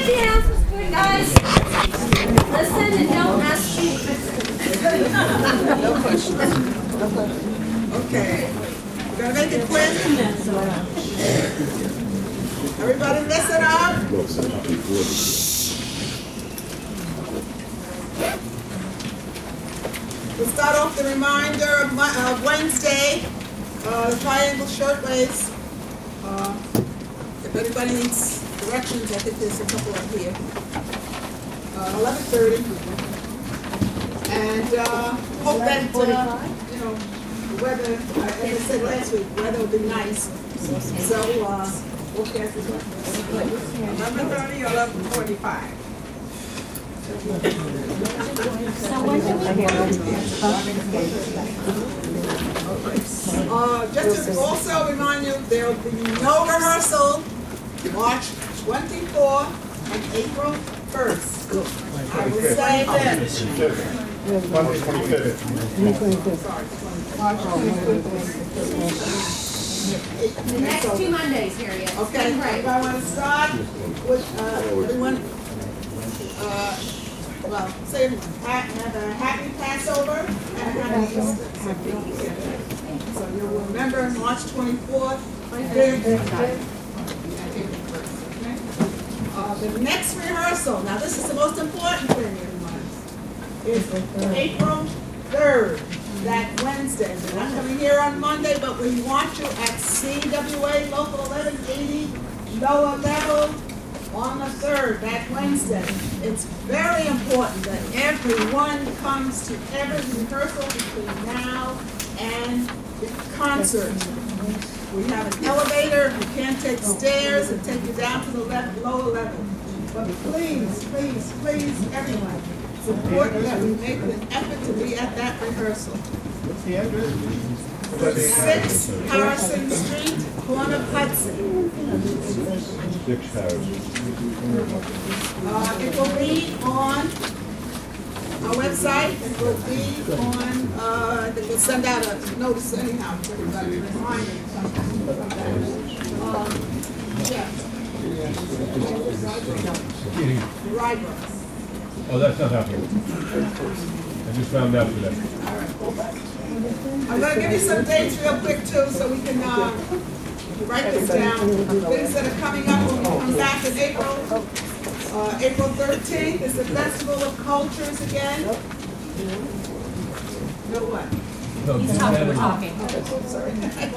the announcements good, guys? Listen and don't ask me. No questions. No questions. Okay. We're going to make it quick. Everybody listen up. We'll start off the reminder of Wednesday, the Triangle Shirtwaist. If anybody needs directions, I think there's a couple up here. 11:30. And hope that, you know, the weather, as I said last week, the weather will be nice. So, forecast is 11:30 or 11:45. Just to also remind you, there will be no rehearsal March 24th and April 1st. I will say that. Monday 25th. The next 2 Mondays, Harriet. Okay, I want to start with everyone. Well, say have a happy Passover and a happy Easter. So you'll remember March 24th. The next rehearsal, now this is the most important thing, everyone, is April 3rd, that Wednesday. We're not coming here on Monday, but we want you at CWA Local 1180, lower level, on the 3rd, that Wednesday. It's very important that everyone comes to every rehearsal between now and the concert. We have an elevator, you can't take stairs and take you down to the lower level. But please, please, please, everyone, it's important that we make an effort to be at that rehearsal. What's the address? 6 Harrison Street, corner Hudson. 6 Harrison. It will be on our website. It will be on, I think we'll send out a notice anyhow for everybody, a reminder. Yeah. Right. Oh, that's not happening. I just found out today. All right. I'm going to give you some dates real quick too, so we can write this down. Things that are coming up when we come back in April. April 13th is the Festival of Cultures again. No what? He's talking. Sorry.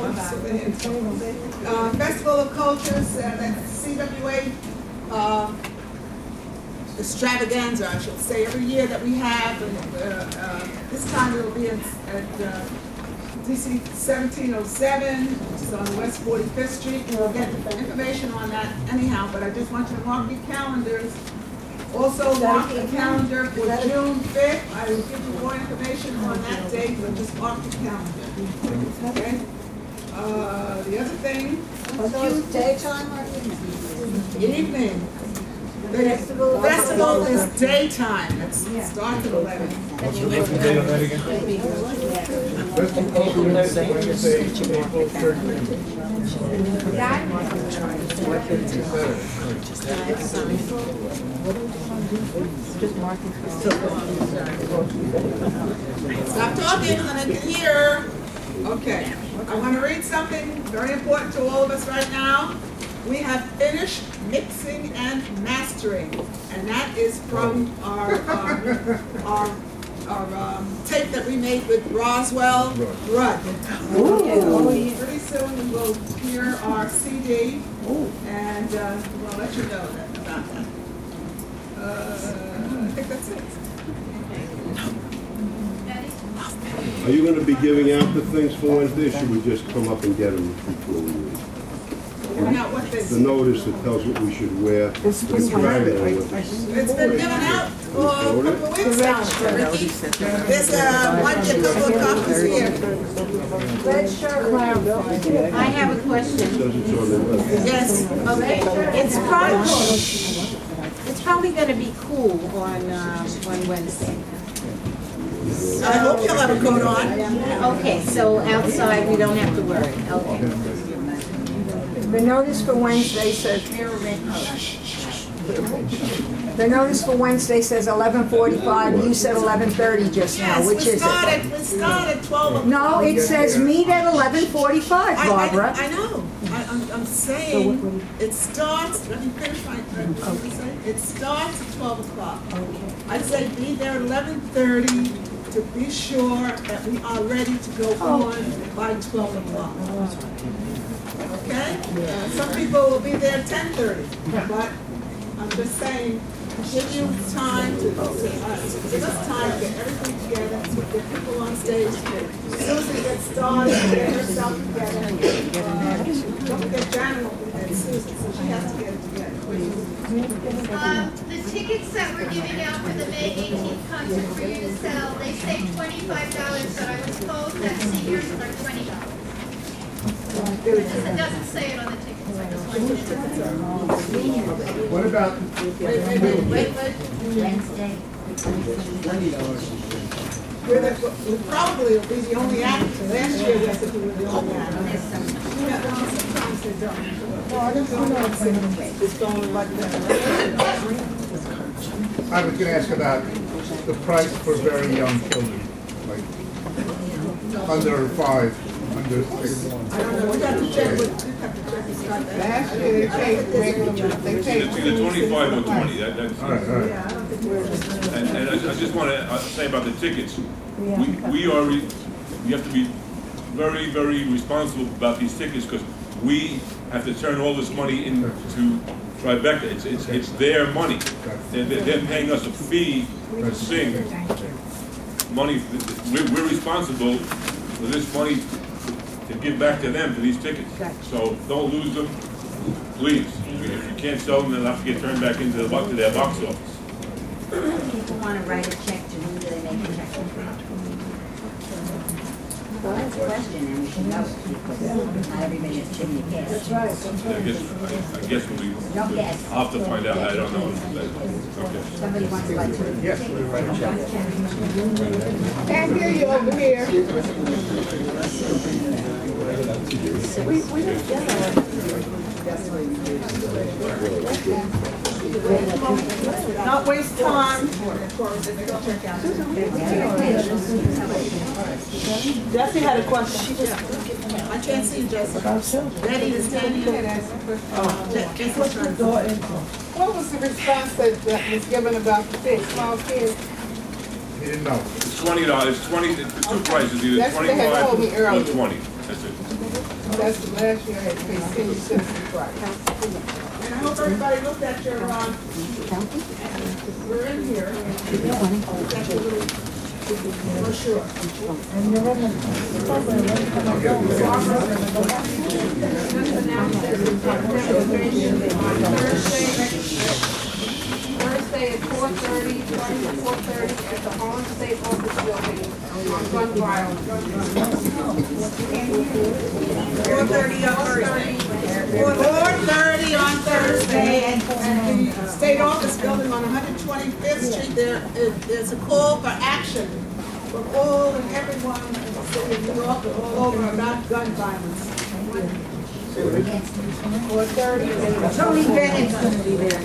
Festival of Cultures at CWA extravaganza, I should say, every year that we have. This time it will be at DC 1707, which is on West 45th Street. We'll get information on that anyhow, but I just want you to mark your calendars. Also mark the calendar for June 5th. I will give you more information on that date, but just mark the calendar. Okay? The other thing. Daytime or evening? Evening. The festival is daytime. It starts at 11. What's the date of that again? Festival Wednesday, April 13th. Stop talking, and I can hear. Okay. I want to read something very important to all of us right now. We have finished mixing and mastering, and that is from our tape that we made with Roswell Rudd. Pretty soon we will hear our CD, and we'll let you know about that. I think that's it. Are you going to be giving out the things for Wednesday, or should we just come up and get them before we leave? Giving out what things? The notice that tells what we should wear for the triangle. It's been given out for a couple of weeks now. There's one couple of copies here. Red shirt. I have a question. Yes. Okay. It's probably going to be cool on Wednesday. I hope you'll have a coat on. Okay, so outside we don't have to worry. Okay. The notice for Wednesday says mirror color. The notice for Wednesday says 11:45, you said 11:30 just now, Yes, which we is it? start at 12 o'clock. No, it says meet at 11:45, Barbara. I know. I'm saying it starts, let me finish my, it starts at 12 o'clock. I say be there at 11:30 to be sure that we are ready to go on by 12 o'clock. Okay? Some people will be there at 10:30, but I'm just saying, give you time to, give us time to get everything together, to get people on stage. Susan gets started, get herself together. Don't forget Janet and Susan, so she has to get it together. The tickets that we're giving out for the May 18th concert for you to sell, they say $25, but I was told that seniors are $20. It doesn't say it on the tickets. I just wanted to What about, Wait. Wednesday. We probably will be the only act. Last year we said we were the only act. Sometimes they don't. It's going like that. I was gonna ask about the price for very young children, like under 5, under 6. I don't know, we have to check with Scott. Last year they paid regular, they paid. It's either 25 or 20, that's. All right, all right. Yeah, I don't think we're. And I just want to say about the tickets, we have to be very, very responsible about these tickets because we have to turn all this money into Tribeca. It's their money. They're paying us a fee to sing. Money, we're responsible for this money to give back to them for these tickets. So don't lose them, please. If you can't sell them, they'll have to get turned back into their box office. People want to write a check to whom do they make a check to? Well, that's a question, and we should know it, because not everybody is giving you cash. That's right. I guess we'll Don't guess. I'll have to find out. I don't know. Okay. Somebody wants to write to the Yes, we write a check. Can't hear you over here. Not waste time. Jessie had a question. I can't see Jessie. Betty is standing here. What was the response that was given about the big small kids? He didn't know. It's $20. It's 20. The two prices, either That's what they had 25 told me or earlier. 20. That's it. That's the last year I had to pay senior citizen price. And I hope everybody looked at your, we're in here. That's a little brochure. Thursday at 4:30, starting at 4:30 at the Harlem State Office Building on gun violence. 4:30 on Thursday, and the state office building on 125th Street, there's a call for action from all and everyone in the city of New York, all over about gun violence. 4:30. Tony Bennett's going to be there.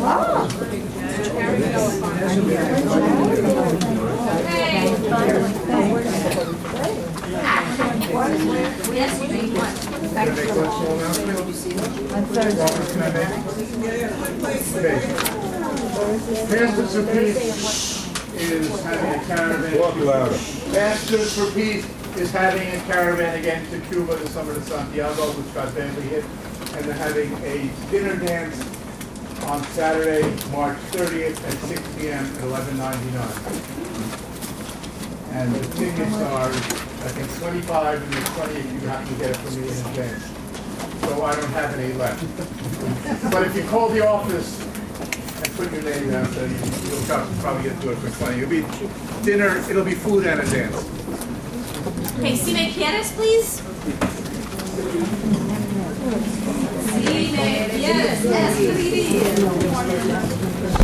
Yes, we need one. Can I make one small announcement? Office, can I make? Okay. Pastors for Peace is having a caravan. Talk louder. Pastors for Peace is having a caravan again to Cuba this summer to Santiago, which got badly hit. And they're having a dinner dance on Saturday, March 30th at 6 p.m. at 1199. And the tickets are, I think, 25, and there's 20 if you have to get it from me in advance. So I don't have any left. But if you call the office and put your name down, then you'll probably get to it for 20. It'll be dinner, it'll be food and a dance. Okay, Cine Pianist, please. Cine Pianist, S3D.